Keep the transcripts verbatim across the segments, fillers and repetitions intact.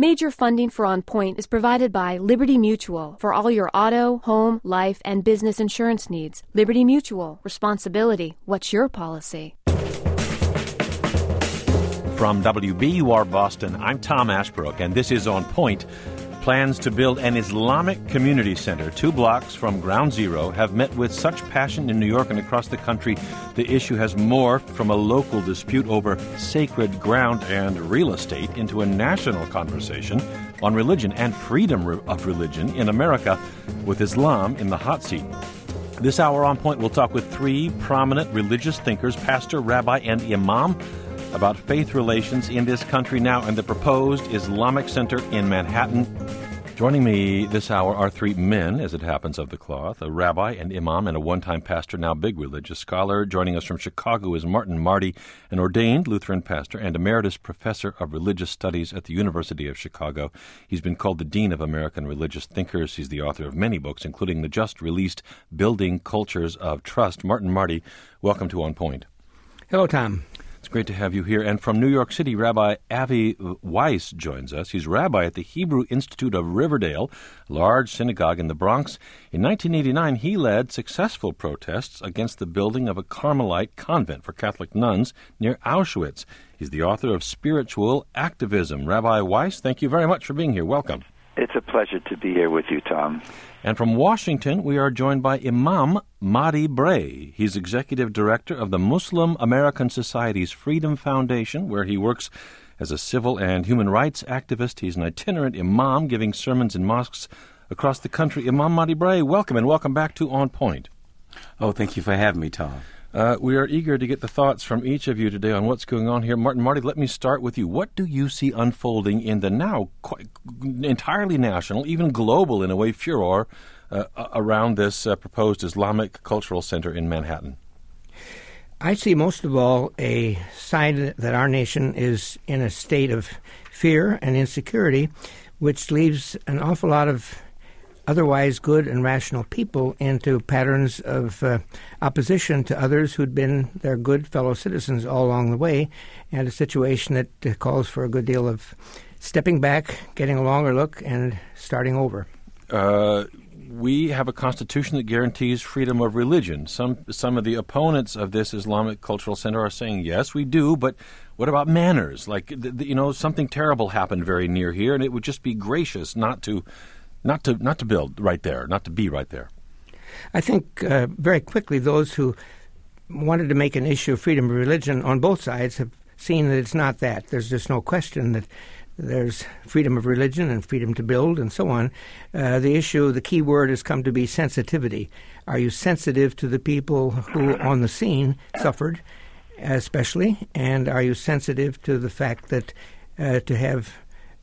Major funding for On Point is provided by Liberty Mutual for all your auto, home, life, and business insurance needs. Liberty Mutual. Responsibility. What's your policy? From W B U R Boston, I'm Tom Ashbrook, and this is On Point. Plans to build an Islamic community center two blocks from Ground Zero have met with such passion in New York and across the country, the issue has morphed from a local dispute over sacred ground and real estate into a national conversation on religion and freedom of religion in America, with Islam in the hot seat. This hour on Point, we'll talk with three prominent religious thinkers, pastor, rabbi, and imam, about faith relations in this country now and the proposed Islamic Center in Manhattan. Joining me this hour are three men, as it happens, of the cloth, a rabbi, an imam, and a one-time pastor, now big religious scholar. Joining us from Chicago is Martin Marty, an ordained Lutheran pastor and emeritus professor of religious studies at the University of Chicago. He's been called the Dean of American Religious Thinkers. He's the author of many books, including the just-released Building Cultures of Trust. Martin Marty, welcome to On Point. Hello, Tom. It's great to have you here. And from New York City, Rabbi Avi Weiss joins us. He's rabbi at the Hebrew Institute of Riverdale, a large synagogue in the Bronx. In nineteen eighty-nine, he led successful protests against the building of a Carmelite convent for Catholic nuns near Auschwitz. He's the author of Spiritual Activism. Rabbi Weiss, thank you very much for being here. Welcome. It's a pleasure to be here with you, Tom. And from Washington, we are joined by Imam Mahdi Bray. He's executive director of the Muslim American Society's Freedom Foundation, where he works as a civil and human rights activist. He's an itinerant imam giving sermons in mosques across the country. Imam Mahdi Bray, welcome, and welcome back to On Point. Oh, thank you for having me, Tom. Uh, we are eager to get the thoughts from each of you today on what's going on here. Martin Marty, let me start with you. What do you see unfolding in the now quite entirely national, even global in a way, furor uh, around this uh, proposed Islamic Cultural Center in Manhattan? I see most of all a sign that our nation is in a state of fear and insecurity, which leaves an awful lot of otherwise good and rational people into patterns of uh, opposition to others who'd been their good fellow citizens all along the way, and a situation that uh, calls for a good deal of stepping back, getting a longer look, and starting over. Uh, we have a constitution that guarantees freedom of religion. Some some of the opponents of this Islamic Cultural Center are saying, yes, we do, but what about manners? Like, th- th- you know, something terrible happened very near here, and it would just be gracious not to Not to not to build right there, not to be right there. I think uh, very quickly those who wanted to make an issue of freedom of religion on both sides have seen that it's not that. There's just no question that there's freedom of religion and freedom to build and so on. Uh, the issue, the key word has come to be sensitivity. Are you sensitive to the people who on the scene suffered, especially? And are you sensitive to the fact that uh, to have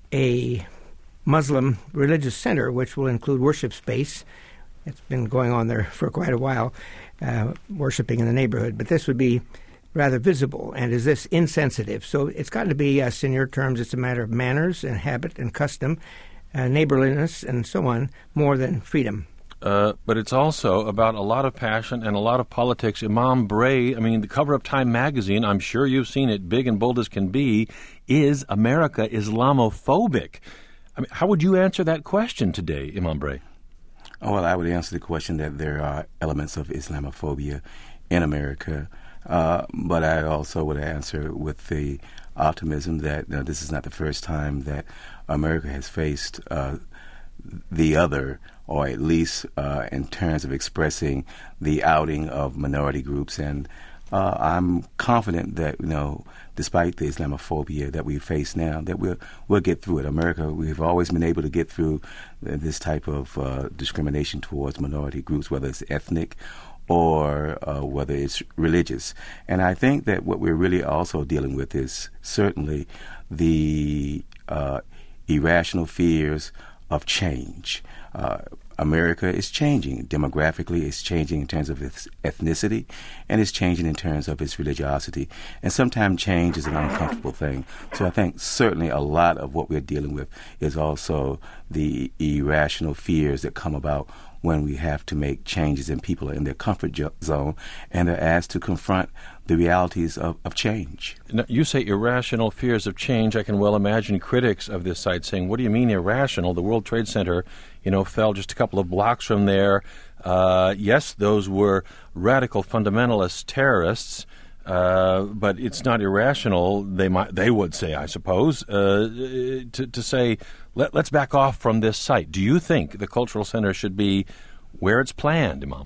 a Muslim religious center, which will include worship space. It's been going on there for quite a while, uh, worshiping in the neighborhood. But this would be rather visible. And is this insensitive? So it's got to be, yes, in your terms, it's a matter of manners and habit and custom, uh, neighborliness and so on, more than freedom. Uh, but it's also about a lot of passion and a lot of politics. Imam Bray, I mean, the cover of Time magazine, I'm sure you've seen it, big and bold as can be, is America Islamophobic? I mean, how would you answer that question today, Imam Bray? Oh, well, I would answer the question that there are elements of Islamophobia in America, uh, but I also would answer with the optimism that uh, this is not the first time that America has faced uh, the other, or at least uh, in terms of expressing the outing of minority groups. And uh, I'm confident that, you know, despite the Islamophobia that we face now, that we'll, we'll get through it. America, we've always been able to get through this type of uh, discrimination towards minority groups, whether it's ethnic or uh, whether it's religious. And I think that what we're really also dealing with is certainly the uh, irrational fears of change. Uh, America is changing. Demographically, it's changing in terms of its ethnicity, and it's changing in terms of its religiosity. And sometimes change is an uncomfortable thing. So I think certainly a lot of what we're dealing with is also the irrational fears that come about when we have to make changes and people are in their comfort jo- zone and they're asked to confront the realities of, of change. Now, you say irrational fears of change. I can well imagine critics of this site saying, what do you mean irrational? The World Trade Center, you know, fell just a couple of blocks from there. Uh, yes, those were radical fundamentalist terrorists, uh, but it's not irrational, they might, they would say, I suppose, uh, to, to say, Let, let's back off from this site. Do you think the Cultural Center should be where it's planned, Imam?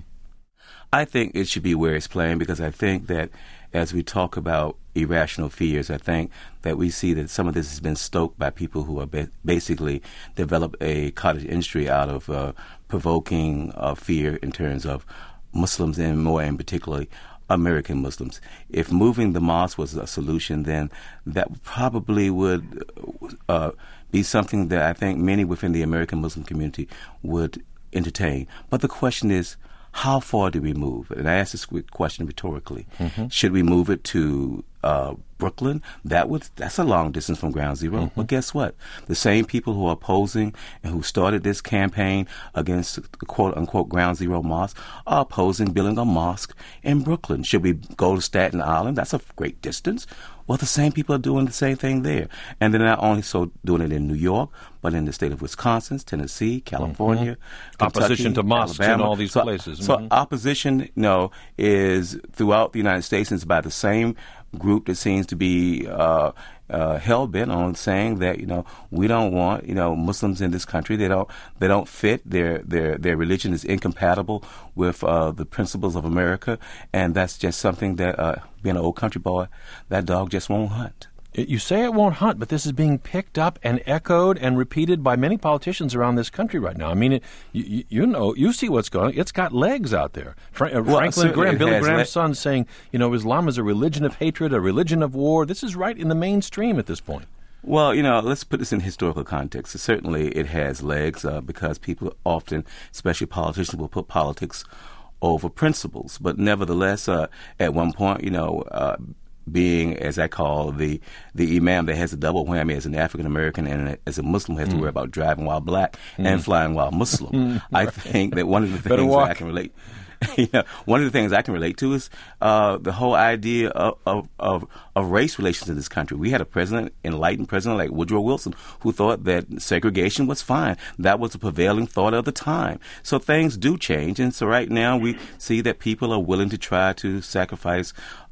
I think it should be where it's planned because I think that as we talk about irrational fears, I think that we see that some of this has been stoked by people who have ba- basically developed a cottage industry out of uh, provoking uh, fear in terms of Muslims and more in particularly American Muslims. If moving the mosque was a solution, then that probably would uh, be something that I think many within the American Muslim community would entertain. But the question is, how far do we move? And I ask this question rhetorically. Mm-hmm. Should we move it to uh, Brooklyn? That would that's a long distance from Ground Zero. Mm-hmm. Well, guess what? The same people who are opposing and who started this campaign against the quote-unquote Ground Zero mosque are opposing building a mosque in Brooklyn. Should we go to Staten Island? That's a great distance. Well, the same people are doing the same thing there. And they're not only so doing it in New York, but in the state of Wisconsin, Tennessee, California, mm-hmm. Kentucky, opposition to mosques Alabama. In all these so, places. So mm-hmm. opposition, you know, is throughout the United States, and it's by the same group that seems to be uh, uh, hell-bent on saying that, you know, we don't want, you know, Muslims in this country. They don't they don't fit. Their their their religion is incompatible with uh, the principles of America, and that's just something that, uh, being an old country boy, that dog just won't hunt. You say it won't hunt, but this is being picked up and echoed and repeated by many politicians around this country right now. I mean, it, you, you know, you see what's going on. It's got legs out there. Fra- uh, well, Franklin Graham, Billy Graham's le- son saying, you know, Islam is a religion of hatred, a religion of war. This is right in the mainstream at this point. Well, you know, let's put this in historical context. Certainly it has legs uh, because people often, especially politicians, will put politics over principles. But nevertheless, uh, at one point, you know, uh, being, as I call, the the imam that has a double whammy as an African-American and as a Muslim has mm. to worry about driving while black mm. and flying while Muslim. I think that one of the things that I can relate you know, one of the things I can relate to is uh, the whole idea of, of, of, of race relations in this country. We had a president, enlightened president like Woodrow Wilson, who thought that segregation was fine. That was the prevailing thought of the time. So things do change, and so right now we see that people are willing to try to sacrifice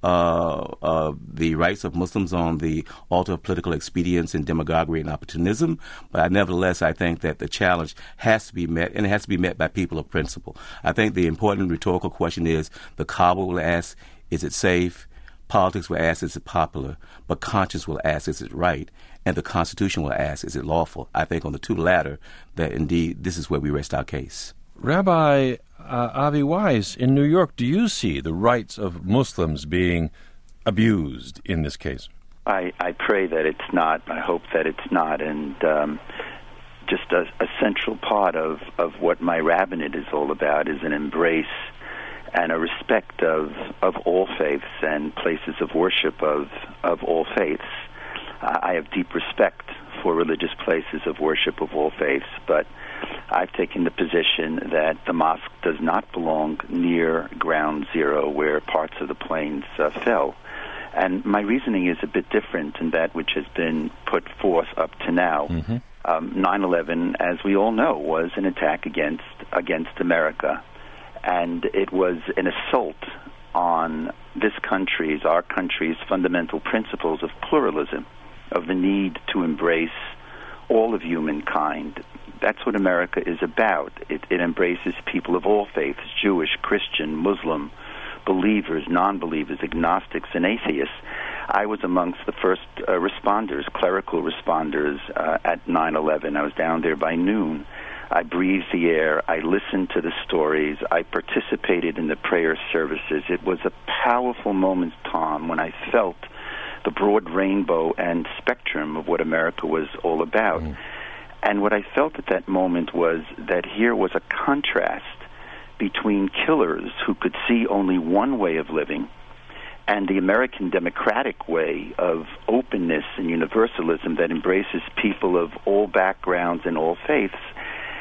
Uh, uh, the rights of Muslims on the altar of political expedience and demagoguery and opportunism. But I, nevertheless, I think that the challenge has to be met, and it has to be met by people of principle. I think the important rhetorical question is, the Kaaba will ask, is it safe? Politics will ask, is it popular? But conscience will ask, is it right? And the Constitution will ask, is it lawful? I think on the two latter, that indeed this is where we rest our case. Rabbi uh, Avi Weiss, in New York, do you see the rights of Muslims being abused in this case? I, I pray that it's not. I hope that it's not. And um, just a, a central part of, of what my rabbinate is all about is an embrace and a respect of, of all faiths and places of worship of, of all faiths. Uh, I have deep respect for religious places of worship of all faiths, but I've taken the position that the mosque does not belong near Ground Zero, where parts of the planes uh, fell. And my reasoning is a bit different than that which has been put forth up to now. Mm-hmm. Um, nine eleven, as we all know, was an attack against against America. And it was an assault on this country's, our country's fundamental principles of pluralism, of the need to embrace all of humankind. That's what America is about. It, it embraces people of all faiths, Jewish, Christian, Muslim, believers, non-believers, agnostics, and atheists. I was amongst the first uh, responders, clerical responders uh, at nine eleven. I was down there by noon. I breathed the air. I listened to the stories. I participated in the prayer services. It was a powerful moment, Tom, when I felt the broad rainbow and spectrum of what America was all about. Mm. And what I felt at that moment was that here was a contrast between killers who could see only one way of living and the American democratic way of openness and universalism that embraces people of all backgrounds and all faiths.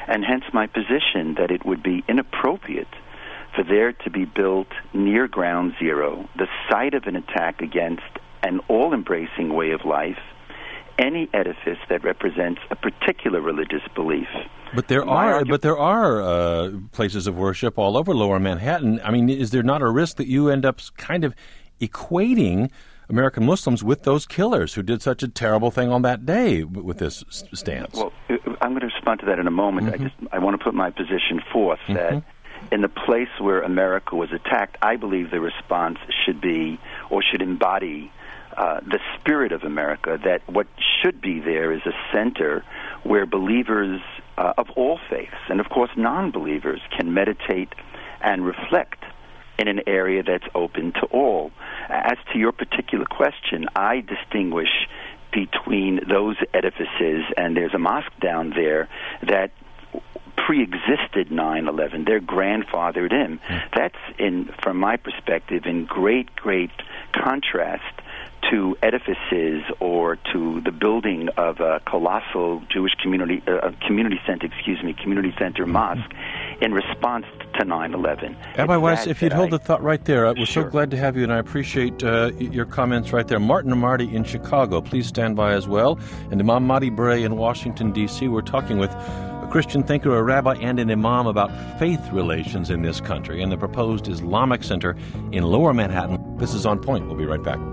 and hence my position that it would be inappropriate for there to be built near Ground Zero, the site of an attack against an all-embracing way of life, any edifice that represents a particular religious belief. But there My are, argu- but there are uh, places of worship all over Lower Manhattan. I mean, is there not a risk that you end up kind of equating American Muslims with those killers who did such a terrible thing on that day with this stance? Well, I'm going to respond to that in a moment. Mm-hmm. I just I want to put my position forth Mm-hmm. that in the place where America was attacked, I believe the response should be or should embody uh, the spirit of America, that what should be there is a center where believers uh, of all faiths, and of course non-believers, can meditate and reflect in an area that's open to all. As to your particular question, I distinguish between those edifices, and there's a mosque down there that pre-existed nine eleven. They're grandfathered in. Mm. That's, in, from my perspective, in great, great contrast to edifices or to the building of a colossal Jewish community uh, community center, excuse me, community center mosque in response to nine eleven. Rabbi Weiss, if you'd hold I, the thought right there, uh, we're sure. so glad to have you, and I appreciate uh, your comments right there. Martin Marty in Chicago, please stand by as well. And Imam Mahdi Bray in Washington, D C We're talking with a Christian thinker, a rabbi, and an imam about faith relations in this country and the proposed Islamic Center in Lower Manhattan. This is On Point. We'll be right back.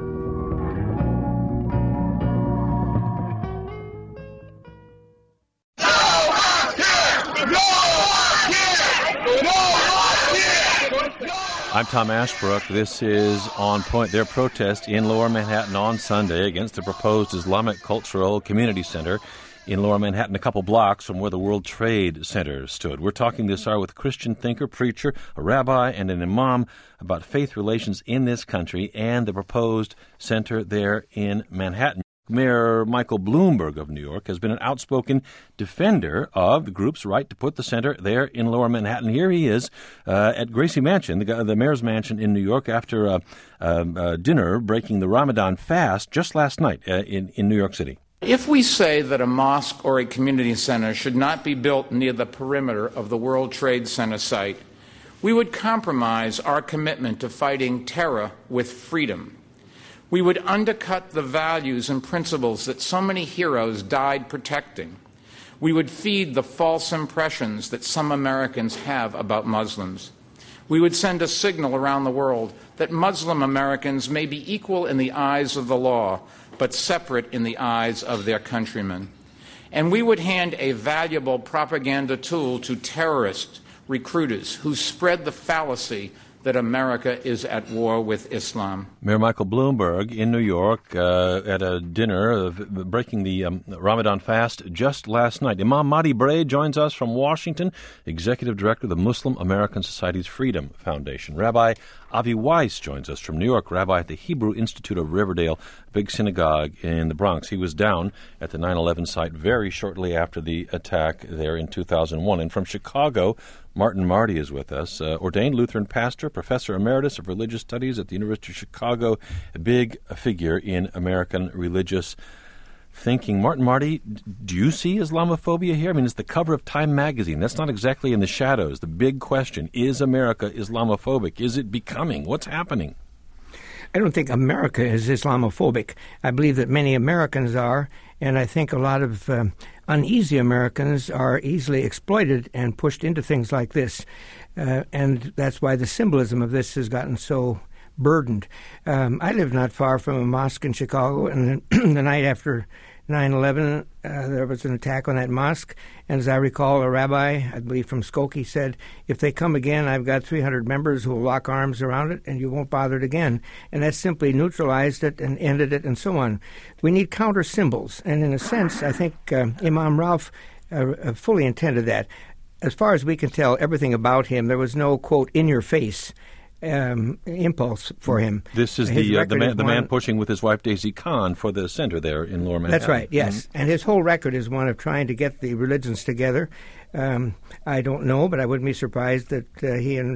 I'm Tom Ashbrook. This is On Point. Their protest in Lower Manhattan on Sunday against the proposed Islamic Cultural Community Center in Lower Manhattan, a couple blocks from where the World Trade Center stood. We're talking this hour with a Christian thinker, preacher, a rabbi, and an imam about faith relations in this country and the proposed center there in Manhattan. Mayor Michael Bloomberg of New York has been an outspoken defender of the group's right to put the center there in Lower Manhattan. Here he is uh, at Gracie Mansion, the, the mayor's mansion in New York, after a, a, a dinner breaking the Ramadan fast just last night uh, in, in New York City. If we say that a mosque or a community center should not be built near the perimeter of the World Trade Center site, we would compromise our commitment to fighting terror with freedom. We would undercut the values and principles that so many heroes died protecting. We would feed the false impressions that some Americans have about Muslims. We would send a signal around the world that Muslim Americans may be equal in the eyes of the law, but separate in the eyes of their countrymen. And we would hand a valuable propaganda tool to terrorist recruiters who spread the fallacy that America is at war with Islam. Mayor Michael Bloomberg in New York uh, at a dinner of breaking the um, Ramadan fast just last night. Imam Mahdi Bray joins us from Washington, Executive Director of the Muslim American Society's Freedom Foundation. Rabbi Avi Weiss joins us from New York, Rabbi at the Hebrew Institute of Riverdale, big synagogue in the Bronx. He was down at the nine eleven site very shortly after the attack there in two thousand one. And from Chicago, Martin Marty is with us, uh, ordained Lutheran pastor, professor emeritus of religious studies at the University of Chicago, a big figure in American religious thinking. Martin Marty, do you see Islamophobia here? I mean, it's the cover of Time magazine. That's not exactly in the shadows. The big question, is America Islamophobic? Is it becoming? What's happening? I don't think America is Islamophobic. I believe that many Americans are, and I think a lot of um, uneasy Americans are easily exploited and pushed into things like this. Uh, and that's why the symbolism of this has gotten so burdened. Um, I live not far from a mosque in Chicago, and the night after nine eleven, uh, there was an attack on that mosque. And as I recall, a rabbi, I believe from Skokie, said, if they come again, I've got three hundred members who will lock arms around it, and you won't bother it again. And that simply neutralized it and ended it and so on. We need counter symbols. And in a sense, I think uh, Imam Ralph uh, fully intended that. As far as we can tell everything about him, there was no, quote, in your face Um, impulse for him. This is his the uh, the man is the one, man pushing with his wife Daisy Kahn for the center there in Lower Manhattan. That's right, yes. Mm-hmm. And his whole record is one of trying to get the religions together. Um, I don't know, but I wouldn't be surprised that uh, he and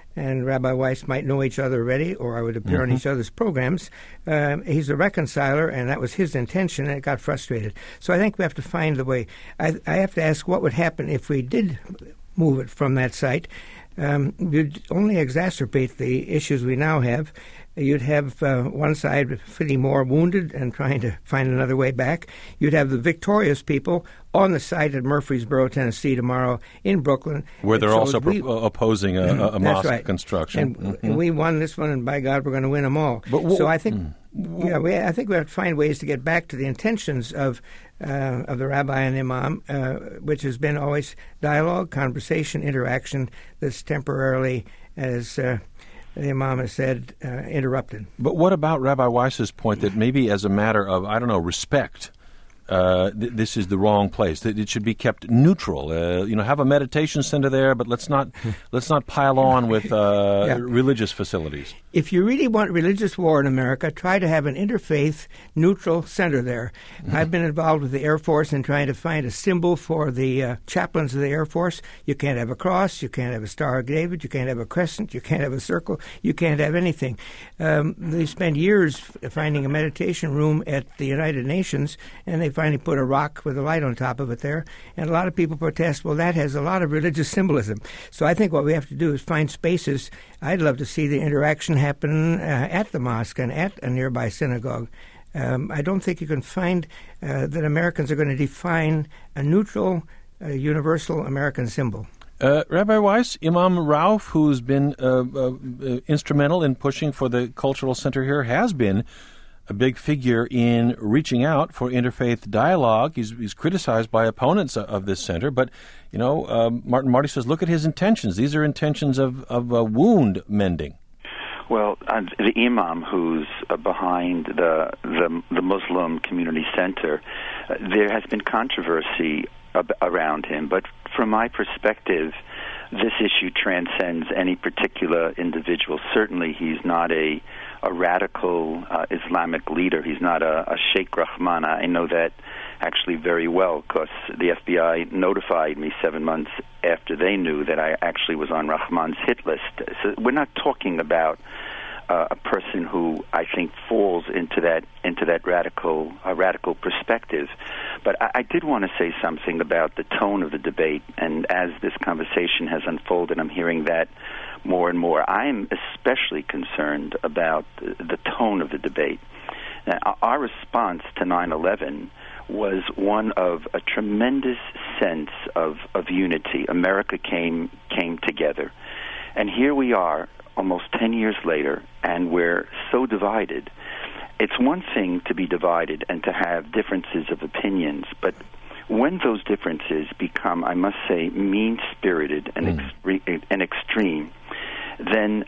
and Rabbi Weiss might know each other already, or I would appear mm-hmm. on each other's programs. Um, he's a reconciler, and that was his intention, and it got frustrated. So I think we have to find the way. I, I have to ask what would happen if we did move it from that site. Um, you'd only exacerbate the issues we now have. You'd have uh, one side feeling more wounded and trying to find another way back. You'd have the victorious people on the site at Murfreesboro, Tennessee tomorrow in Brooklyn. Where they're so also we, pro- opposing a, a mosque right. construction. And, mm-hmm. and we won this one, and by God, we're going to win them all. But, well, so I think, mm, yeah, we, I think we have to find ways to get back to the intentions of uh, of the rabbi and imam, uh, which has been always dialogue, conversation, interaction that's temporarily, as uh, the imam has said, uh, interrupted. But what about Rabbi Weiss's point that maybe as a matter of, I don't know, respect, uh, th- this is the wrong place, that it should be kept neutral? Uh, you know, have a meditation center there, but let's not let's not pile on with uh, yeah. religious facilities. If you really want religious war in America, try to have an interfaith neutral center there. Mm-hmm. I've been involved with the Air Force in trying to find a symbol for the uh, chaplains of the Air Force. You can't have a cross, you can't have a Star of David, you can't have a crescent, you can't have a circle, you can't have anything. Um, they spent years finding a meditation room at the United Nations, and they finally put a rock with a light on top of it there. And a lot of people protest, well, that has a lot of religious symbolism. So I think what we have to do is find spaces. I'd love to see the interaction happen uh, at the mosque and at a nearby synagogue. Um, I don't think you can find uh, that Americans are going to define a neutral, uh, universal American symbol. Uh, Rabbi Weiss, Imam Rauf, who's been uh, uh, instrumental in pushing for the cultural center here, has been a big figure in reaching out for interfaith dialogue. He's, he's criticized by opponents of this center, but, you know, um, Martin Marty says, look at his intentions. These are intentions of, of uh, wound mending. Well, uh, the imam who's uh, behind the, the the Muslim Community Center, uh, there has been controversy ab- around him, but from my perspective, this issue transcends any particular individual. Certainly, he's not a a radical uh, Islamic leader. He's not a, a Sheikh Rahman. I know that actually very well because the F B I notified me seven months after they knew that I actually was on Rahman's hit list. So we're not talking about uh, a person who I think falls into that into that radical uh, radical perspective. But I, I did want to say something about the tone of the debate, and as this conversation has unfolded, I'm hearing that more and more. I am especially concerned about the, the tone of the debate. Now, our response to nine eleven was one of a tremendous sense of, of unity. America came came together. And here we are, almost ten years later, and we're so divided. It's one thing to be divided and to have differences of opinions, but when those differences become, I must say, mean-spirited and, mm. extre- and extreme, then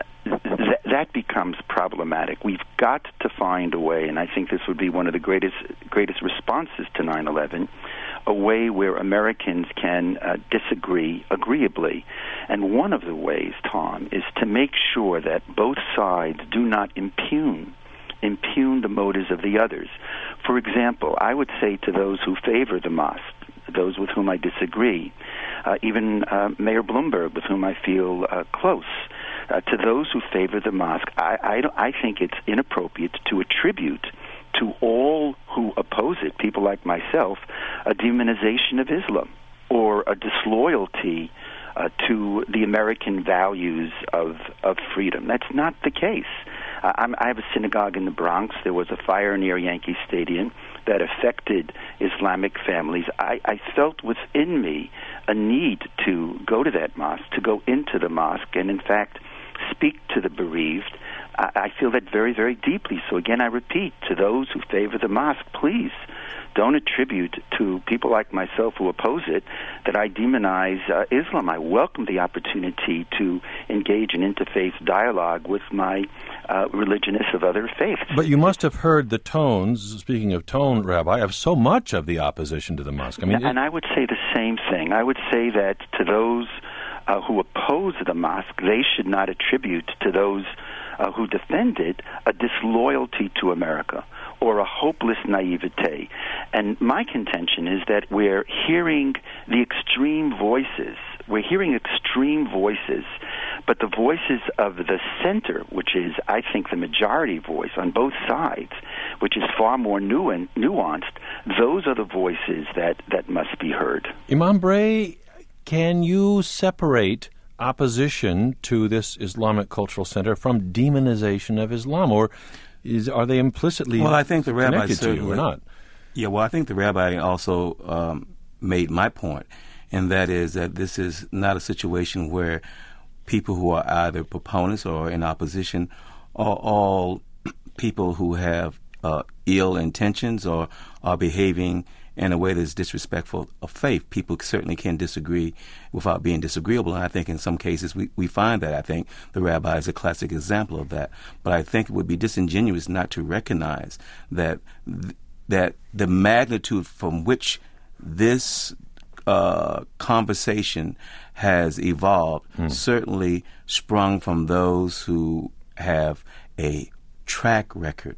th- that becomes problematic. We've got to find a way, and I think this would be one of the greatest greatest responses to nine eleven, a way where Americans can uh, disagree agreeably. And one of the ways, Tom, is to make sure that both sides do not impugn impugn the motives of the others. For example, I would say to those who favor the mosque, those with whom I disagree, uh, even uh, Mayor Bloomberg, with whom I feel uh, close, uh, to those who favor the mosque, I, I, don't, I think it's inappropriate to attribute to all who oppose it, people like myself, a demonization of Islam or a disloyalty uh, to the American values of, of freedom. That's not the case. Uh, I'm, I have a synagogue in the Bronx. There was a fire near Yankee Stadium that affected Islamic families. I, I felt within me a need to go to that mosque, to go into the mosque, and in fact speak to the bereaved. I, I feel that very, very deeply. So again, I repeat, to those who favor the mosque, please don't attribute to people like myself who oppose it that I demonize uh, Islam. I welcome the opportunity to engage in interfaith dialogue with my uh, religionists of other faiths. But you must have heard the tones, speaking of tone, Rabbi, of so much of the opposition to the mosque. I mean, and it... I would say the same thing. I would say that to those uh, who oppose the mosque, they should not attribute to those uh, who defend it a disloyalty to America or a hopeless naivete. And my contention is that we're hearing the extreme voices. We're hearing extreme voices But the voices of the center, which is, I think, the majority voice on both sides, which is far more nu- nuanced, those are the voices that, that must be heard. Imam Bray, can you separate opposition to this Islamic Cultural Center from demonization of Islam, or is, are they implicitly well, I think the rabbi connected to you or not? Yeah, well, I think the rabbi also um, made my point, and that is that this is not a situation where people who are either proponents or in opposition are all people who have uh, ill intentions or are behaving in a way that's disrespectful of faith. People certainly can disagree without being disagreeable, and I think in some cases we, we find that. I think the rabbi is a classic example of that. But I think it would be disingenuous not to recognize that th- that the magnitude from which this uh, conversation has evolved mm. certainly sprung from those who have a track record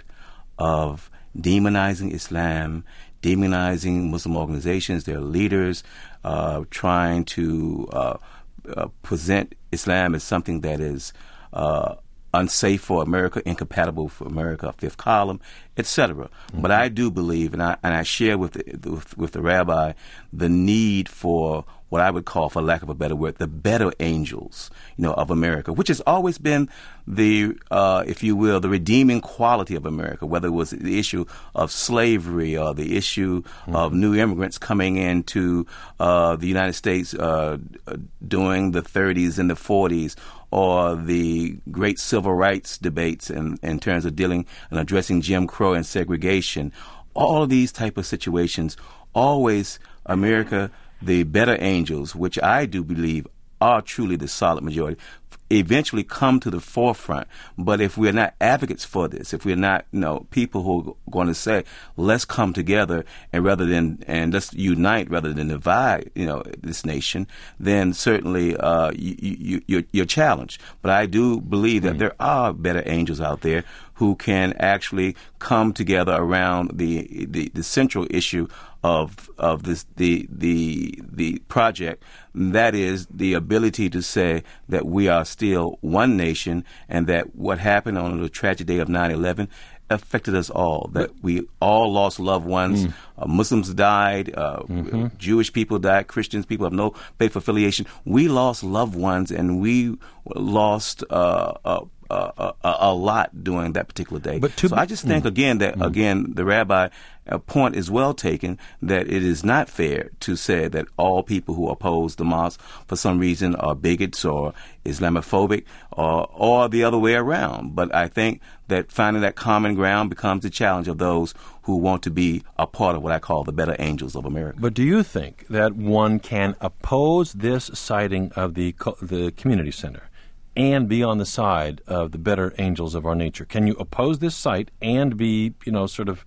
of demonizing Islam, demonizing Muslim organizations, their leaders, uh, trying to uh, uh, present Islam as something that is uh, unsafe for America, incompatible for America, fifth column, et cetera. Mm-hmm. But I do believe, and I and I share with the, with, with the rabbi, the need for what I would call, for lack of a better word, the better angels, you know, of America, which has always been the, uh, if you will, the redeeming quality of America, whether it was the issue of slavery or the issue mm-hmm. of new immigrants coming into uh, the United States uh, during the thirties and the forties, or the great civil rights debates in, in terms of dealing and addressing Jim Crow and segregation. All of these type of situations, always America, the better angels, which I do believe are truly the solid majority, eventually come to the forefront. But if we're not advocates for this, if we're not, you know, people who are going to say, let's come together and rather than, and let's unite rather than divide, you know, this nation, then certainly uh, you, you, you're, you're challenged. But I do believe that mm. there are better angels out there who can actually come together around the the, the central issue of of this the the the project. That is the ability to say that we are still one nation, and that what happened on the tragic day of nine eleven affected us all, that we all lost loved ones. Mm. Uh, Muslims died, uh, mm-hmm. Jewish people died, Christians, people have no faith affiliation. We lost loved ones, and we lost uh, uh, uh, a, a lot during that particular day. But to so be, I just think, mm. again, that, mm. again, the rabbi uh, point is well taken, that it is not fair to say that all people who oppose the mosque for some reason are bigots or Islamophobic or, or the other way around. But I think that finding that common ground becomes the challenge of those who want to be a part of what I call the better angels of America. But do you think that one can oppose this siting of the the community center and be on the side of the better angels of our nature? Can you oppose this site and be, you know, sort of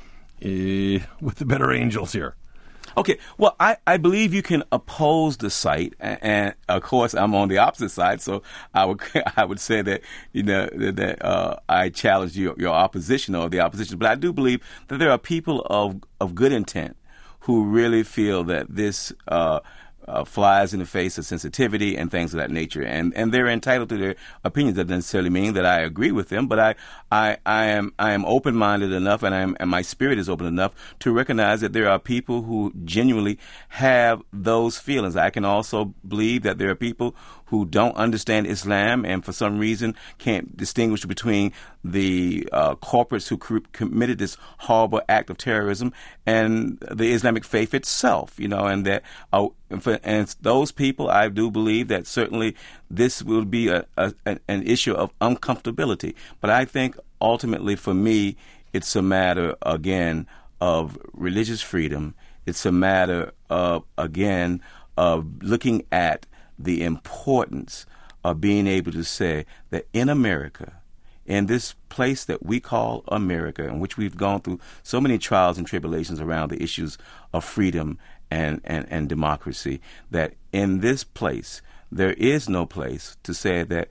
uh, with the better angels here? Okay, well, I, I believe you can oppose the site, and, and of course, I'm on the opposite side, so I would I would say that you know that uh, I challenge your, your opposition or the opposition. But I do believe that there are people of of good intent who really feel that this uh, uh, flies in the face of sensitivity and things of that nature, and and they're entitled to their opinions. That doesn't necessarily mean that I agree with them, but I I, I am I am open-minded enough, and I am and my spirit is open enough to recognize that there are people who genuinely have those feelings. I can also believe that there are people who don't understand Islam and for some reason can't distinguish between the uh, corporates who cr- committed this horrible act of terrorism and the Islamic faith itself, you know, and that uh, and, for, and those people, I do believe that certainly this will be a, a, an issue of uncomfortability. But I think ultimately for me, it's a matter, again, of religious freedom. It's a matter of, again, of looking at the importance of being able to say that in America, in this place that we call America, in which we've gone through so many trials and tribulations around the issues of freedom and, and, and democracy, that in this place, there is no place to say that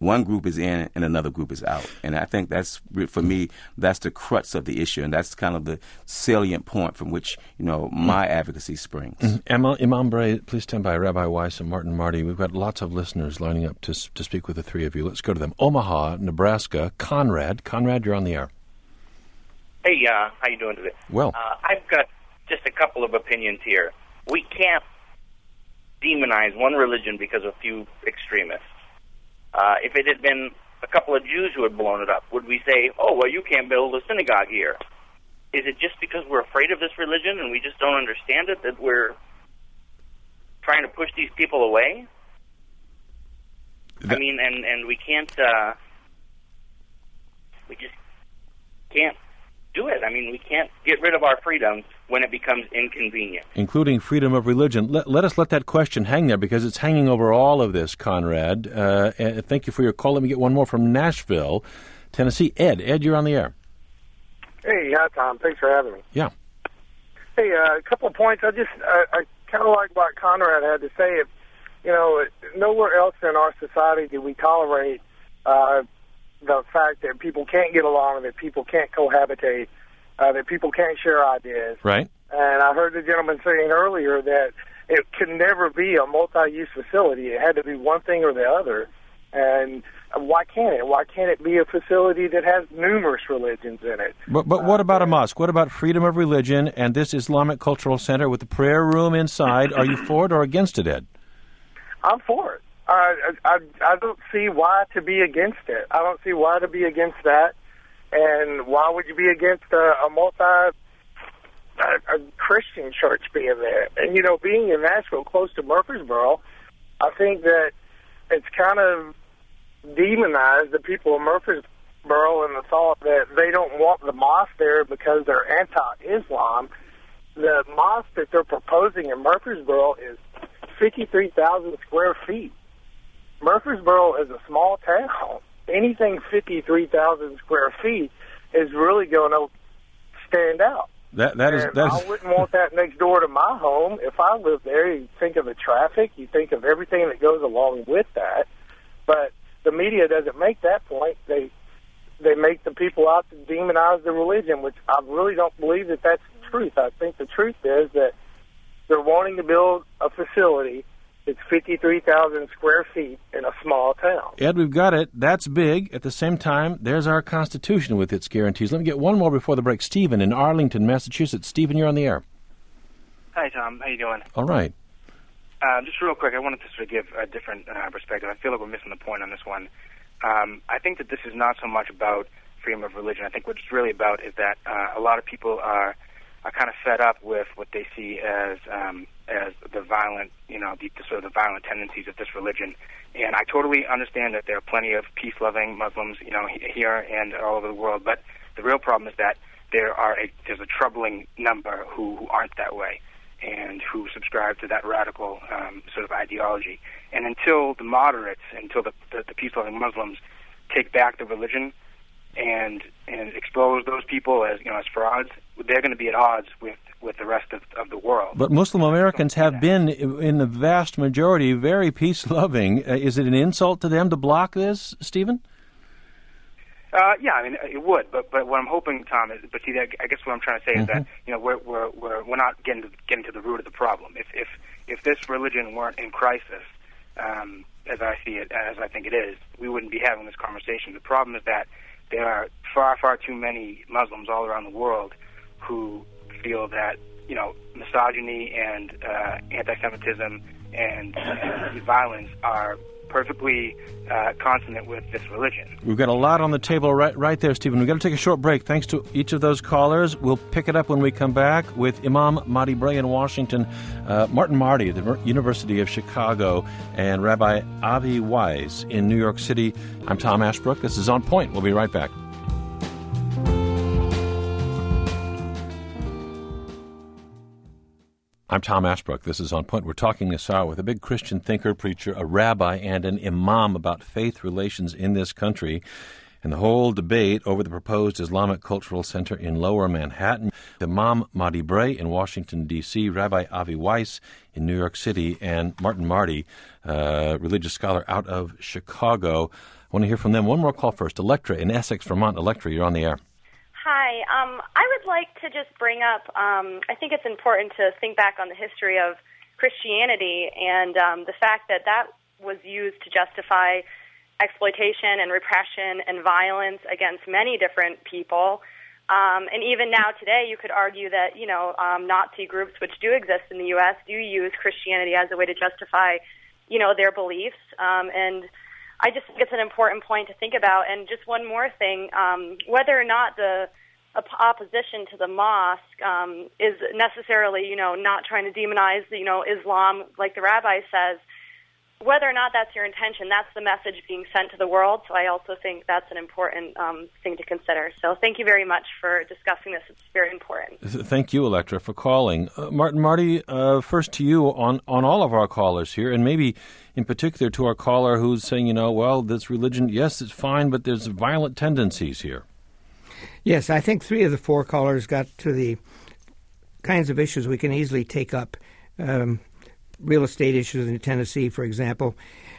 one group is in and another group is out. And I think that's, for me, that's the crux of the issue, and that's kind of the salient point from which, you know, my advocacy springs. Mm-hmm. Imam Bray, please stand by. Rabbi Weiss and Martin Marty, we've got lots of listeners lining up to to speak with the three of you. Let's go to them. Omaha, Nebraska, Conrad. Conrad, you're on the air. Hey, uh, how you doing today? Well. Uh, I've got just a couple of opinions here. We can't demonize one religion because of a few extremists. Uh, if it had been a couple of Jews who had blown it up, would we say, oh, well, you can't build a synagogue here? Is it just because we're afraid of this religion and we just don't understand it that we're trying to push these people away? That- I mean, and, and we can't, uh, we just can't do it. I mean, we can't get rid of our freedom when it becomes inconvenient. Including freedom of religion. Let, let us let that question hang there because it's hanging over all of this, Conrad. Uh, and thank you for your call. Let me get one more from Nashville, Tennessee. Ed, Ed, you're on the air. Hey, yeah, Tom. Thanks for having me. Yeah. Hey, uh, a couple of points. I just, uh, I kind of like what Conrad had to say. If, you know, nowhere else in our society do we tolerate uh, the fact that people can't get along, that people can't cohabitate, uh, that people can't share ideas. Right. And I heard the gentleman saying earlier that it can never be a multi-use facility. It had to be one thing or the other. And why can't it? Why can't it be a facility that has numerous religions in it? But but what about a mosque? What about freedom of religion and this Islamic Cultural Center with the prayer room inside? Are you for it or against it, Ed? I'm for it. I, I, I don't see why to be against it. I don't see why to be against that. And why would you be against a, a multi, a, a Christian church being there? And, you know, being in Nashville, close to Murfreesboro, I think that it's kind of demonized the people of Murfreesboro in the thought that they don't want the mosque there because they're anti-Islam. The mosque that they're proposing in Murfreesboro is fifty-three thousand square feet. Murfreesboro is a small town. Anything fifty-three thousand square feet is really going to stand out. That that is, that is I wouldn't want that next door to my home. If I lived there, you think of the traffic, you think of everything that goes along with that. But the media doesn't make that point. They they make the people out to demonize the religion, which I really don't believe that that's the truth. I think the truth is that they're wanting to build a facility that's fifty-three thousand square feet in a small town. Ed, we've got it. That's big. At the same time, there's our Constitution with its guarantees. Let me get one more before the break. Stephen in Arlington, Massachusetts. Stephen, you're on the air. Hi, Tom. How you doing? All right. Uh, just real quick, I wanted to sort of give a different uh, perspective. I feel like we're missing the point on this one. Um, I think that this is not so much about freedom of religion. I think what it's really about is that uh, a lot of people are are kind of fed up with what they see as um, as the violent, you know, the, the sort of the violent tendencies of this religion. And I totally understand that there are plenty of peace-loving Muslims, you know, here and all over the world. But the real problem is that there are a, there's a troubling number who, who aren't that way and who subscribe to that radical um, sort of ideology. And until the moderates, until the, the, the peace-loving Muslims take back the religion and and expose those people as, you know, as frauds, they're going to be at odds with, with the rest of, of the world. But Muslim Americans have been, in the vast majority, very peace-loving. Uh, is it an insult to them to block this, Stephen? Uh, yeah, I mean, it would. But but what I'm hoping, Tom, is, but see, I guess what I'm trying to say mm-hmm. is that, you know, we're we're we're we're not getting to, getting to the root of the problem. If if if this religion weren't in crisis, um, as I see it, as I think it is, we wouldn't be having this conversation. The problem is that there are far, far too many Muslims all around the world who feel that, you know, misogyny and uh, anti-Semitism and uh, violence are perfectly uh, consonant with this religion. We've got a lot on the table right right there, Stephen. We've got to take a short break. Thanks to each of those callers. We'll pick it up when we come back with Imam Marty Bray in Washington, uh, Martin Marty at the University of Chicago, and Rabbi Avi Weiss in New York City. I'm Tom Ashbrook. This is On Point. We'll be right back. I'm Tom Ashbrook. This is On Point. We're talking this hour with a big Christian thinker, preacher, a rabbi, and an imam about faith relations in this country and the whole debate over the proposed Islamic Cultural Center in Lower Manhattan. Imam Marty Bray in Washington, D C, Rabbi Avi Weiss in New York City, and Martin Marty, uh, religious scholar out of Chicago. want to hear from them. One more call first. Electra in Essex, Vermont. Electra, you're on the air. Hi. Um, I would like to just bring up, um, I think it's important to think back on the history of Christianity and um, the fact that that was used to justify exploitation and repression and violence against many different people. Um, and even now today, you could argue that, you know, um, Nazi groups, which do exist in the U S, do use Christianity as a way to justify, you know, their beliefs. Um, and I just think it's an important point to think about. And just one more thing, um, whether or not the op- opposition to the mosque um, is necessarily, you know, not trying to demonize, you know, Islam, like the rabbi says, whether or not that's your intention, that's the message being sent to the world. So I also think that's an important um, thing to consider. So thank you very much for discussing this. It's very important. Thank you, Electra, for calling. Uh, Martin, Marty, uh, first to you on, on all of our callers here, and maybe in particular to our caller who's saying, you know, well, this religion, yes, it's fine, but there's violent tendencies here. Yes, I think three of the four callers got to the kinds of issues we can easily take up. Um real estate issues in Tennessee, for example,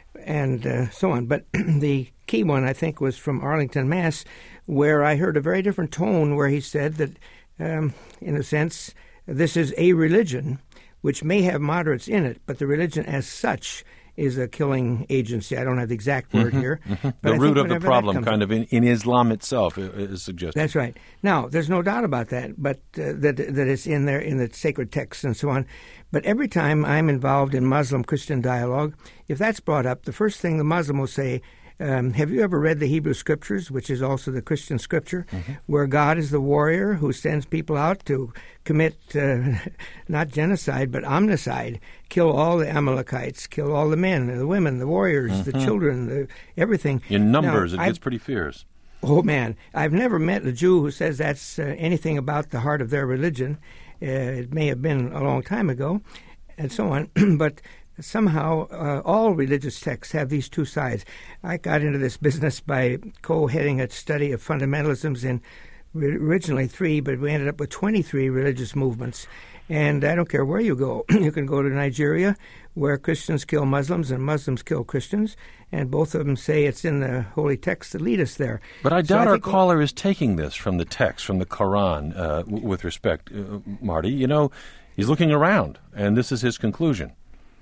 and uh, so on. But the key one, I think, was from Arlington, Mass., where I heard a very different tone where he said that, um, in a sense, this is a religion which may have moderates in it, but the religion as such is a killing agency. I don't have the exact word mm-hmm, here. Mm-hmm. But the I root of the problem kind up, of in, in Islam itself is suggested. That's right. Now, there's no doubt about that, but uh, that that it's in there in the sacred texts and so on. But every time I'm involved in Muslim-Christian dialogue, if that's brought up, the first thing the Muslim will say, Um, have you ever read the Hebrew Scriptures, which is also the Christian Scripture, mm-hmm. where God is the warrior who sends people out to commit uh, not genocide but omnicide, kill all the Amalekites, kill all the men, the women, the warriors, mm-hmm. the children, the, everything. In numbers, now, it gets I've, pretty fierce. Oh, man. I've never met a Jew who says that's uh, anything about the heart of their religion. Uh, it may have been a long time ago, and so on, but somehow uh, all religious texts have these two sides. I got into this business by co-heading a study of fundamentalisms in originally three, but we ended up with twenty-three religious movements. And I don't care where you go. You can go to Nigeria, where Christians kill Muslims and Muslims kill Christians, and both of them say it's in the holy texts that lead us there. But I so doubt I our caller is taking this from the text, from the Quran, uh, w- with respect, uh, Marty. You know, he's looking around, and this is his conclusion.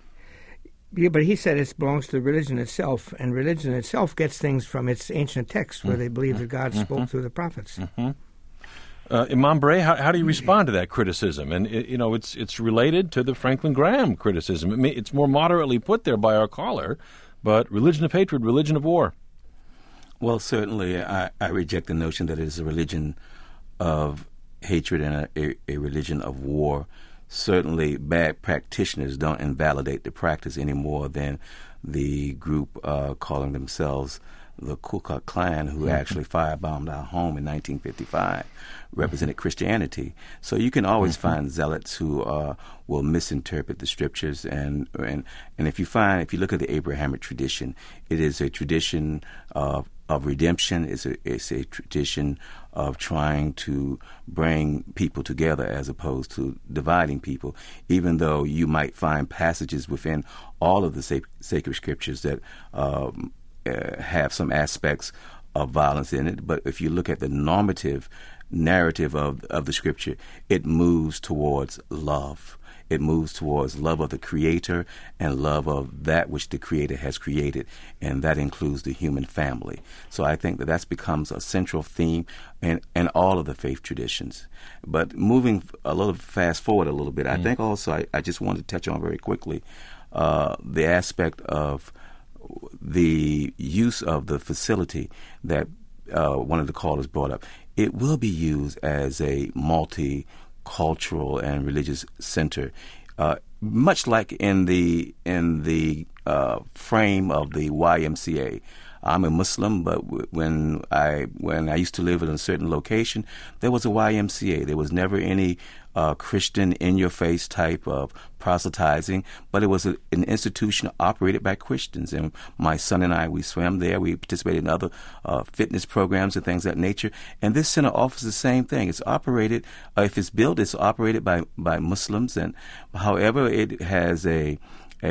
Yeah, but he said it belongs to religion itself, and religion itself gets things from its ancient texts where mm-hmm. they believe that God mm-hmm. spoke through the prophets. Mm-hmm. Uh, Imam Bray, how, how do you respond to that criticism? And, it, you know, it's it's related to the Franklin Graham criticism. It may, it's more moderately put there by our caller, but religion of hatred, religion of war. Well, certainly I, I reject the notion that it is a religion of hatred and a, a, a religion of war. Certainly bad practitioners don't invalidate the practice any more than the group uh, calling themselves the Ku Klux Klan, who mm-hmm. actually firebombed our home in nineteen fifty-five, represented mm-hmm. Christianity. So you can always mm-hmm. find zealots who uh, will misinterpret the scriptures, and and and if you find if you look at the Abrahamic tradition, it is a tradition of of redemption. It's a it's a tradition of trying to bring people together as opposed to dividing people. Even though you might find passages within all of the sac- sacred scriptures that um, uh, have some aspects of violence in it, but if you look at the normative narrative of of the scripture, it moves towards love. It moves towards love of the Creator and love of that which the Creator has created, and that includes the human family. So I think that that becomes a central theme in, in all of the faith traditions. But moving a little fast forward a little bit, mm. I think also I, I just wanted to touch on very quickly uh, the aspect of the use of the facility that uh, one of the callers brought up. It will be used as a multi cultural and religious center, uh, much like in the in the uh, frame of the Y M C A. I'm a Muslim, but w- when I when I used to live in a certain location, there was a Y M C A. There was never any uh, Christian in-your-face type of proselytizing, but it was a, an institution operated by Christians. And my son and I, we swam there. We participated in other uh, fitness programs and things of that nature. And this center offers the same thing. It's operated, uh, if it's built, it's operated by, by Muslims. And however, it has a a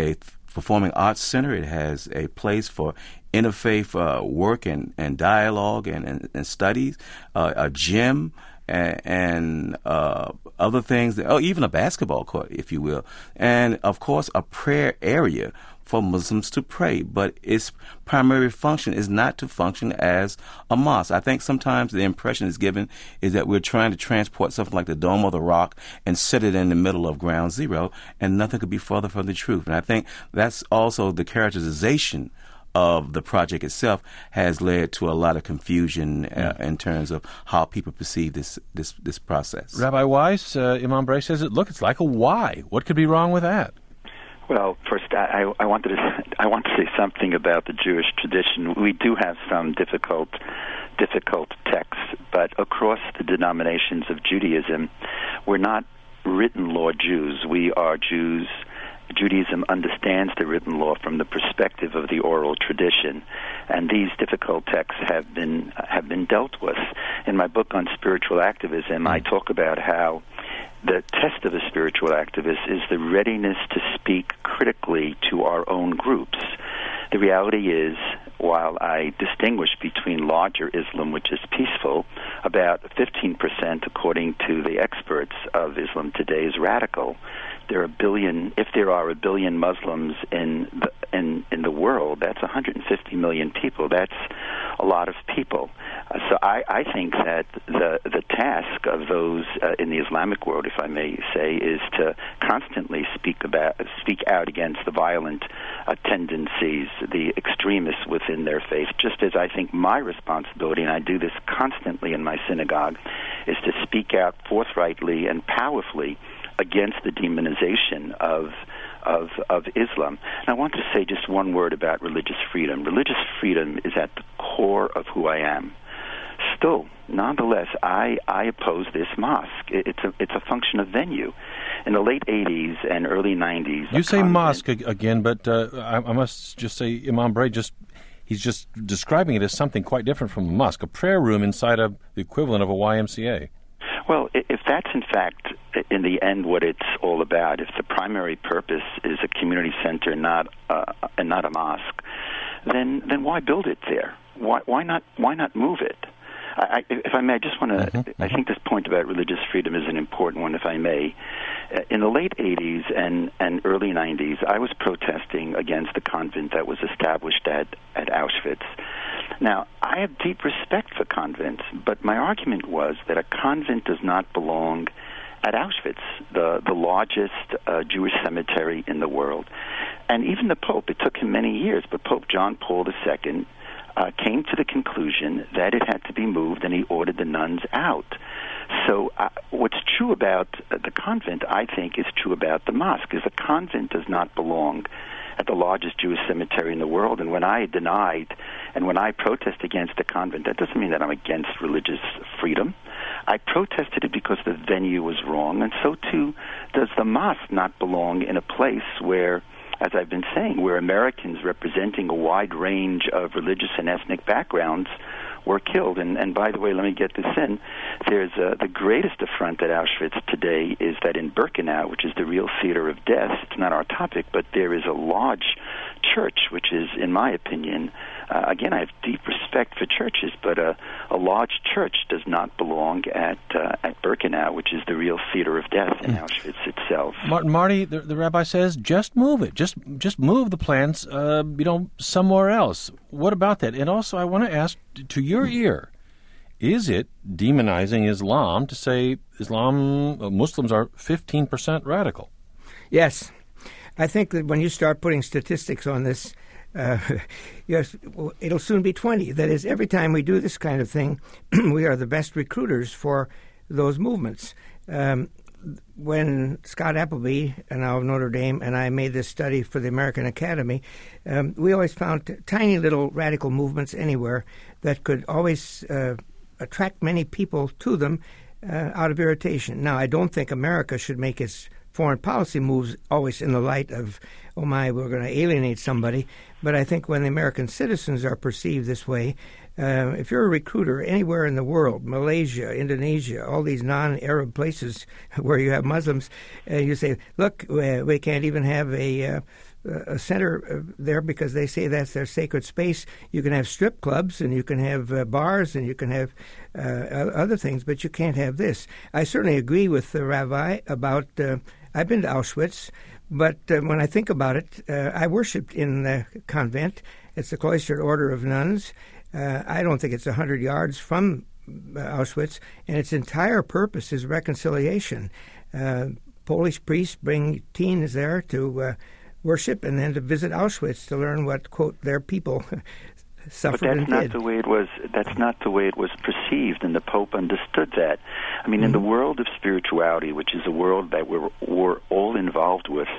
performing arts center. It has a place for interfaith uh, work and, and dialogue and, and, and studies, uh, a gym, and, and uh, other things, that, oh, even a basketball court, if you will, and, of course, a prayer area for Muslims to pray. But its primary function is not to function as a mosque. I think sometimes the impression is given is that we're trying to transport something like the Dome of the Rock and set it in the middle of Ground Zero, and nothing could be further from the truth. And I think that's also the characterization of the project itself has led to a lot of confusion uh, in terms of how people perceive this this, this process. Rabbi Weiss, uh, Imam Bray says, it, look, it's like a Y. What could be wrong with that? Well, first, I, I wanted to I want to say something about the Jewish tradition. We do have some difficult difficult texts, but across the denominations of Judaism, we're not written law Jews. We are Jews. Judaism understands the written law from the perspective of the oral tradition, and these difficult texts have been have been dealt with. In my book on spiritual activism, I talk about how the test of a spiritual activist is the readiness to speak critically to our own groups. The reality is, while I distinguish between larger Islam, which is peaceful, about fifteen percent, according to the experts of Islam today, is radical. There are a billion, if there are a billion Muslims in the, in in the world, that's one hundred fifty million people. That's a lot of people. Uh, so I, I think that the the task of those uh, in the Islamic world, if I may say, is to constantly speak about speak out against the violent uh, tendencies, the extremists within their faith. Just as I think my responsibility, and I do this constantly in my synagogue, is to speak out forthrightly and powerfully against the demonization of of of Islam. And I want to say just one word about religious freedom. Religious freedom is at the core of who I am. Still, nonetheless, I, I oppose this mosque. It, it's a it's a function of venue. In the late eighties and early nineties, you say mosque again, but uh, I, I must just say, Imam Bray just he's just describing it as something quite different from a mosque, a prayer room inside of the equivalent of a Y M C A. Well, if that's in fact, in the end, what it's all about, if the primary purpose is a community center, not uh, and not a mosque, then then why build it there? Why why not why not move it? I, if I may, I just want to. Mm-hmm. I think this point about religious freedom is an important one. If I may, in the late eighties and and early nineties, I was protesting against the convent that was established at at Auschwitz. Now, I have deep respect for convents, but my argument was that a convent does not belong at Auschwitz, the, the largest uh, Jewish cemetery in the world. And even the Pope, it took him many years, but Pope John Paul the Second uh, came to the conclusion that it had to be moved, and he ordered the nuns out. So uh, what's true about uh, the convent, I think, is true about the mosque, is a convent does not belong at the largest Jewish cemetery in the world. And when I denied and when I protest against the convent, that doesn't mean that I'm against religious freedom. I protested it because the venue was wrong, and so too does the mosque not belong in a place where, as I've been saying, where Americans representing a wide range of religious and ethnic backgrounds were killed. And, and by the way, let me get this in. There's uh, the greatest affront at Auschwitz today is that in Birkenau, which is the real theater of death, it's not our topic, but there is a large church, which is, in my opinion, uh, again, I have deep respect for churches, but uh, a large church does not belong at uh, at Birkenau, which is the real theater of death in mm. Auschwitz itself. Martin Marty, the, the rabbi says, just move it. Just just move the plans, uh, you know, somewhere else. What about that? And also, I want to ask, to your ear, is it demonizing Islam to say Islam, uh, Muslims are fifteen percent radical? Yes. I think that when you start putting statistics on this, uh, yes, it'll soon be twenty. That is, every time we do this kind of thing, we are the best recruiters for those movements. Um, when Scott Appleby, and now of Notre Dame, and I made this study for the American Academy, um, we always found t- tiny little radical movements anywhere that could always uh, attract many people to them uh, out of irritation. Now, I don't think America should make its foreign policy moves always in the light of, oh my, we're going to alienate somebody. But I think when the American citizens are perceived this way, Uh, if you're a recruiter anywhere in the world, Malaysia, Indonesia, all these non-Arab places where you have Muslims, uh, you say, look, we, we can't even have a, uh, a center there because they say that's their sacred space. You can have strip clubs and you can have uh, bars and you can have uh, other things, but you can't have this. I certainly agree with the rabbi about, uh, I've been to Auschwitz, but uh, when I think about it, uh, I worshipped in the convent. It's the cloistered order of nuns. Uh, I don't think it's one hundred yards from uh, Auschwitz, and its entire purpose is reconciliation. Uh, Polish priests bring teens there to uh, worship and then to visit Auschwitz to learn what, quote, their people suffered but that's and not did. the way it was. That's not the way it was perceived, and the Pope understood that. I mean, mm-hmm. in the world of spirituality, which is a world that we're, we're all involved with,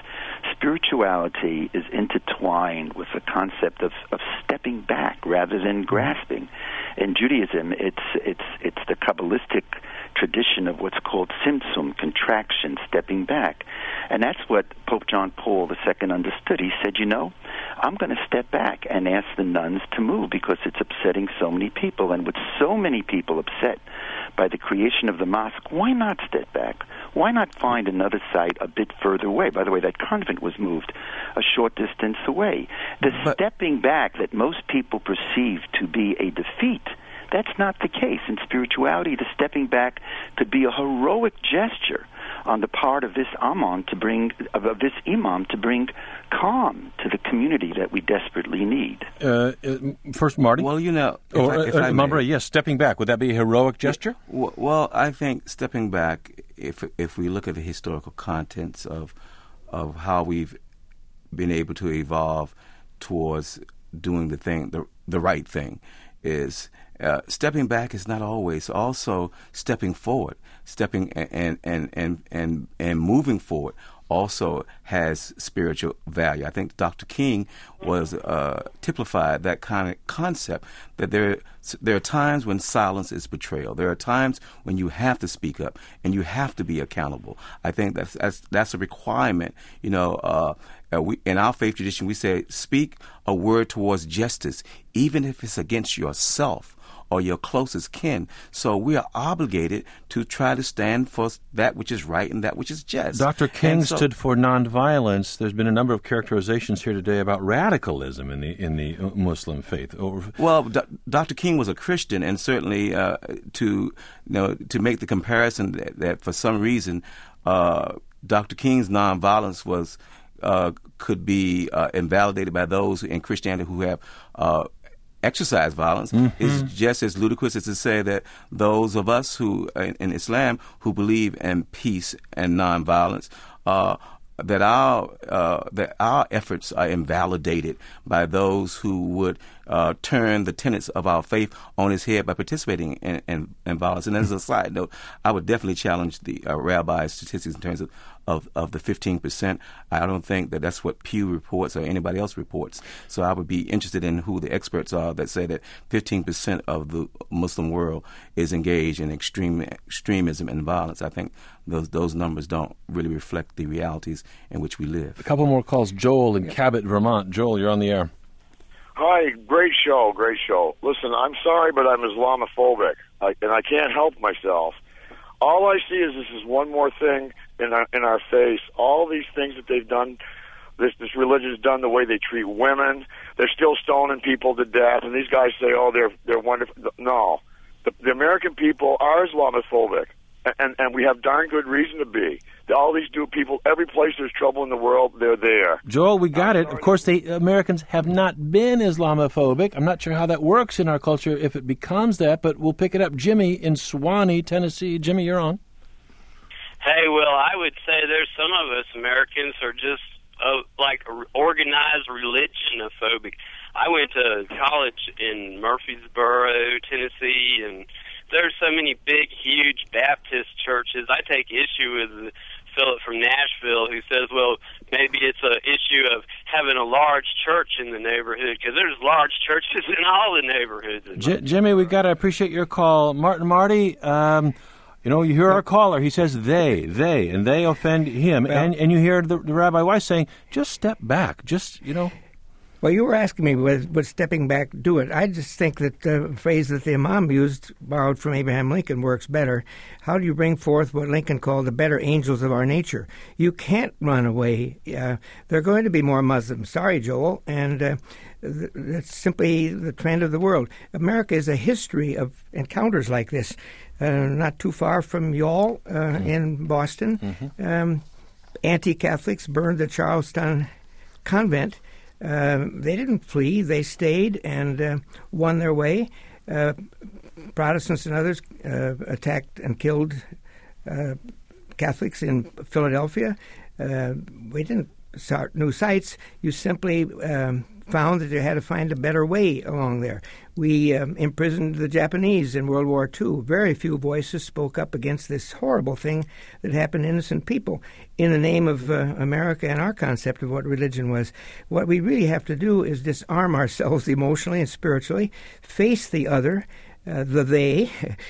spirituality is intertwined with the concept of, of stepping back rather than grasping. In Judaism, it's it's it's the Kabbalistic tradition of what's called tzimtzum, contraction, stepping back. And that's what Pope John Paul the Second understood. He said, you know, I'm going to step back and ask the nuns to move because it's upsetting so many people. And with so many people upset by the creation of the mosque, why not step back? Why not find another site a bit further away? By the way, that convent was moved a short distance away. The but, stepping back that most people perceive to be a defeat, that's not the case. In spirituality, the stepping back could be a heroic gesture on the part of this imam to bring of this imam to bring calm to the community that we desperately need. Uh, first, Marty. Well, you know, if or, I, if uh, I Mambra, may, yes, stepping back. Would that be a heroic gesture? Well, I think stepping back, if if we look at the historical contents of of how we've been able to evolve towards doing the thing, the the right thing, is. Uh, stepping back is not always also stepping forward. Stepping and and and and and moving forward also has spiritual value. I think Doctor King was uh, typified that kind of concept that there there are times when silence is betrayal. There are times when you have to speak up and you have to be accountable. I think that's that's, that's a requirement. You know, uh, uh, we in our faith tradition we say speak a word towards justice, even if it's against yourself or your closest kin. So we are obligated to try to stand for that which is right and that which is just. Doctor King so, stood for nonviolence. There's been a number of characterizations here today about radicalism in the in the Muslim faith. Well, Do- Doctor King was a Christian, and certainly uh, to you know to make the comparison that, that for some reason uh, Doctor King's nonviolence was uh, could be uh, invalidated by those in Christianity who have uh, exercise violence mm-hmm. is just as ludicrous as to say that those of us who in, in Islam who believe in peace and nonviolence uh, that our uh, that our efforts are invalidated by those who would uh, turn the tenets of our faith on its head by participating in, in, in violence. And as a side note, I would definitely challenge the uh, rabbi's statistics in terms of, of, of the fifteen percent. I don't think that that's what Pew reports or anybody else reports. So I would be interested in who the experts are that say that fifteen percent of the Muslim world is engaged in extreme extremism and violence. I think those those numbers don't really reflect the realities in which we live. A couple more calls. Joel in Cabot, Vermont. Joel, you're on the air. Hi, great show, great show. Listen, I'm sorry, but I'm Islamophobic, I, and I can't help myself. All I see is this is one more thing in our, in our face. All these things that they've done, this this religion has done, the way they treat women. They're still stoning people to death, and these guys say, oh, they're they're wonderful. No, the, the American people are Islamophobic, and, and we have darn good reason to be. All these new people, every place there's trouble in the world, they're there. Joel, we got it. Of course, the Americans have not been Islamophobic. I'm not sure how that works in our culture if it becomes that, but we'll pick it up. Jimmy in Suwanee, Tennessee. Jimmy, you're on. Hey, well, I would say there's some of us Americans are just uh, like organized religionophobic. I went to college in Murfreesboro, Tennessee, and there's so many big, huge Baptist churches. I take issue with Philip from Nashville who says, well, maybe it's an issue of having a large church in the neighborhood, because there's large churches in all the neighborhoods. J- Jimmy, we've got to appreciate your call. Martin Marty, um, you know, you hear our caller. He says they, they, and they offend him. Well, and, and you hear the, the Rabbi Weiss saying, just step back. Just, you know. Well, you were asking me, would, would stepping back do it? I just think that the phrase that the Imam used, borrowed from Abraham Lincoln, works better. How do you bring forth what Lincoln called the better angels of our nature? You can't run away. Uh, there are going to be more Muslims. Sorry, Joel. And uh, th- that's simply the trend of the world. America is a history of encounters like this. Uh, not too far from y'all uh, mm-hmm. in Boston, mm-hmm. um, anti-Catholics burned the Charlestown convent. Uh, they didn't flee. They stayed and uh, won their way. Uh, Protestants and others uh, attacked and killed uh, Catholics in Philadelphia. Uh, we didn't start new sites. You simply um, found that you had to find a better way along there. We um, imprisoned the Japanese in World War Two. Very few voices spoke up against this horrible thing that happened to innocent people in the name of uh, America and our concept of what religion was. What we really have to do is disarm ourselves emotionally and spiritually, face the other, uh, the they,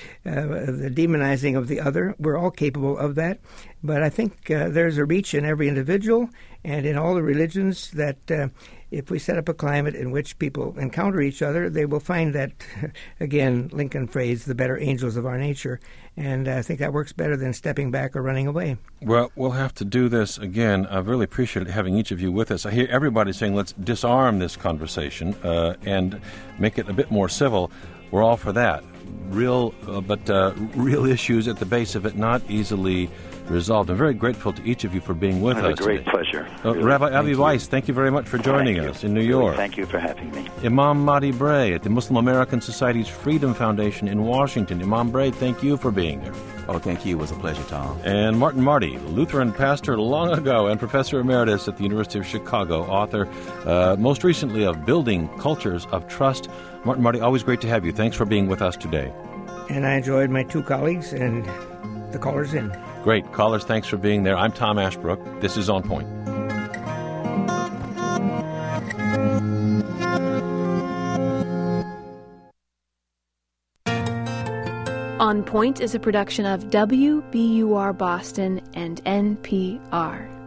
uh, the demonizing of the other. We're all capable of that. But I think uh, there's a reach in every individual and in all the religions that uh, if we set up a climate in which people encounter each other, they will find that, again, Lincoln phrase, the better angels of our nature. And I think that works better than stepping back or running away. Well, we'll have to do this again. I've really appreciated having each of you with us. I hear everybody saying, let's disarm this conversation uh, and make it a bit more civil. We're all for that. Real, uh, but uh, real issues at the base of it, not easily resolved. I'm very grateful to each of you for being with us. us. It's a great today. pleasure. Uh, really. Rabbi Avi thank Weiss, you. thank you very much for joining thank us you. in New really, York. Thank you for having me. Imam Mahdi Bray at the Muslim American Society's Freedom Foundation in Washington. Imam Bray, thank you for being there. Oh, thank you. It was a pleasure, Tom. And Martin Marty, Lutheran pastor long ago and professor emeritus at the University of Chicago, author uh, most recently of Building Cultures of Trust. Martin Marty, always great to have you. Thanks for being with us today. And I enjoyed my two colleagues and the callers in. Great. Callers, thanks for being there. I'm Tom Ashbrook. This is On Point. On Point is a production of W B U R Boston and N P R.